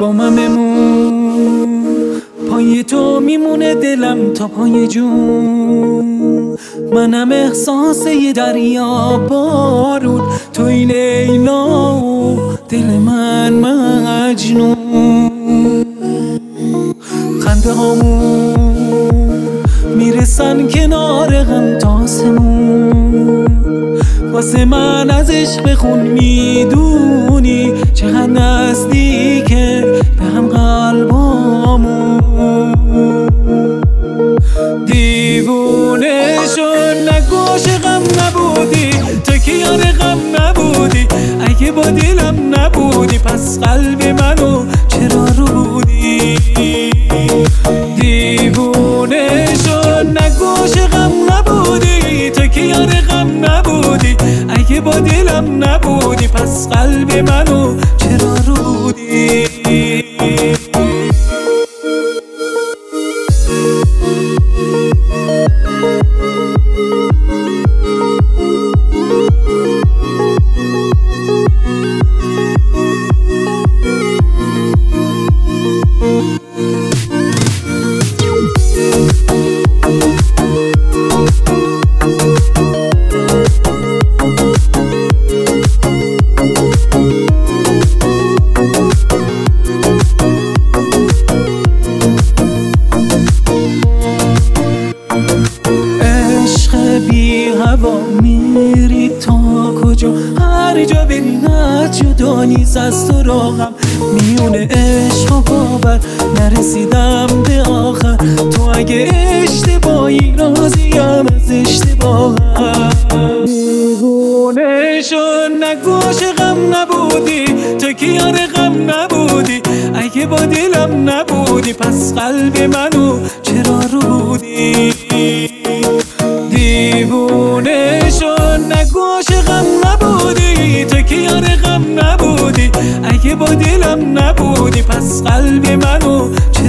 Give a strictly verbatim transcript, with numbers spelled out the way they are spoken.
با من بمون، پای تو میمونه دلم تا پای جون. منم احساس یه دریا بارون، توی لیلا و دل من مجنون. خنده هامون میرسن کنار غم تا آسمون، واسه من از عشق خون میدونی چقدر نزدیکه به هم قلبامون. دیوونه شد نگو عاشقم نبودی، تو که یار غم نبودی. اگه با دلم نبودی پس قلب منو چرا رودی؟ دیوونه شد نگو عاشقم نبودی، تو که یار غم نبودی. اگه با دلم نبودی پس قلب منو چرا رودی؟ بی هوا میری تا کجا؟ هر جا بری نه جدا نیست از تو راهم. میونه عشق و باور نرسیدم به آخر، تو اگه اشتباهی راضیم از اشتباهم. دیوونه شد نگو عاشقم نبودی، تو که یار غم نبودی. اگه با دلم نبودی پس قلب منو چرا رودی؟ دیوونه شد نگو عاشقم نبودی، تو که یار غم نبودی. اگه با دلم نبودی پس قلب منو